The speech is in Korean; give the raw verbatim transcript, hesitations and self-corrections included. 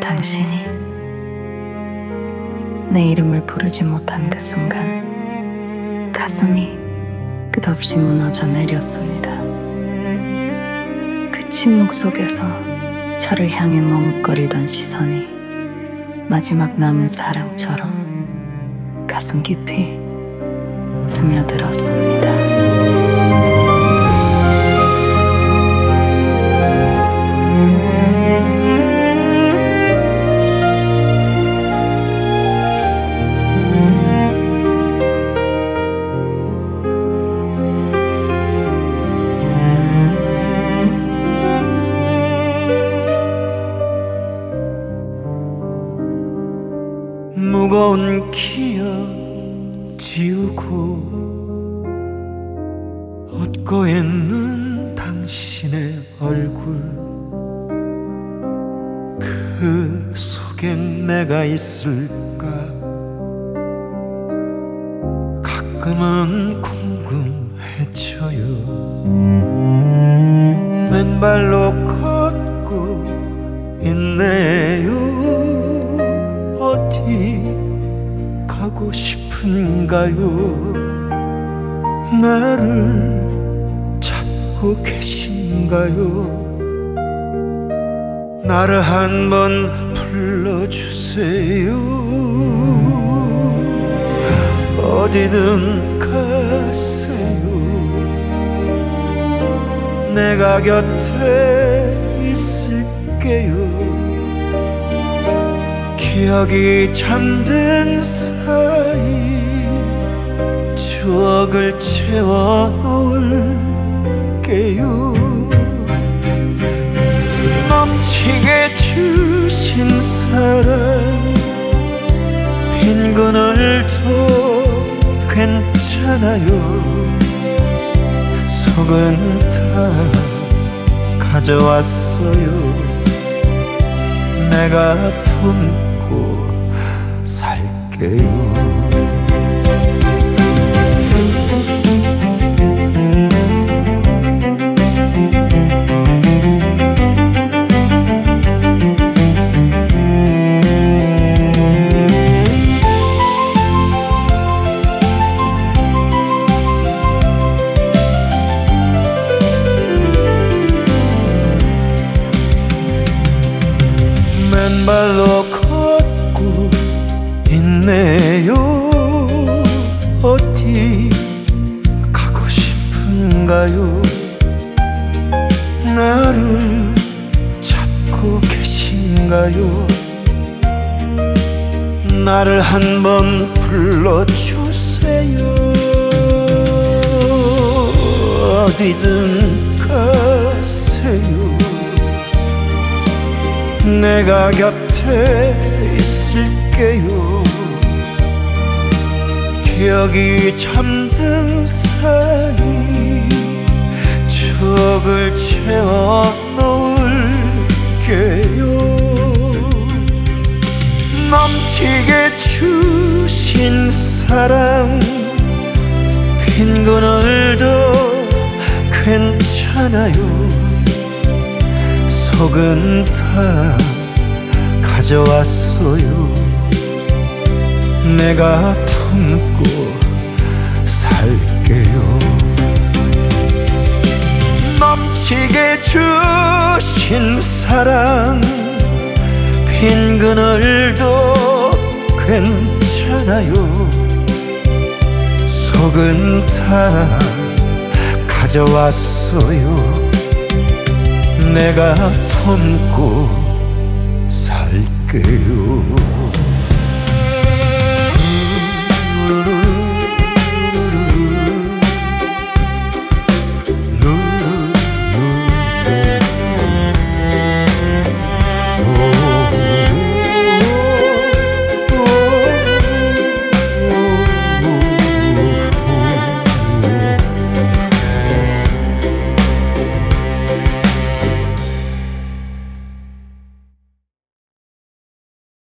당신이 내 이름을 부르지 못한 그 순간 가슴이 끝없이 무너져 내렸습니다. 그 침묵 속에서 저를 향해 머뭇거리던 시선이 마지막 남은 사랑처럼 가슴 깊이 스며들었습니다. 무거운 기억 지우고 웃고 있는 당신의 얼굴, 그 속엔 내가 있을까 가끔은 궁금해져요. 맨발로 걷고 있네요. 어디 가고 싶은가요? 나를 찾고 계신가요? 나를 한번 불러주세요. 어디든 가세요. 내가 곁에 있을게요. 기억이 잠든 사이 추억을 채워놓을게요. 넘치게 주신 사랑 빈 그늘도 괜찮아요. 속은 다 가져왔어요. 내가 품고 살게요. 맨발로 걷고 있네요. 어디 가고 싶은가요? 나를 찾고 계신가요? 나를 한번 불러주세요. 어디든 가세요. 내가 곁에 있을게요. 기억이 잠든 사이 추억을 채워놓을게요. 넘치게 주신 사랑 빈 그늘도 괜찮아요. 속은 다 가져왔어요. 내가 품고 살게요. 넘치게 주신 사랑 빈 그늘도 괜찮아요. 속은 다 가져왔어요. 내가 품고 살게요.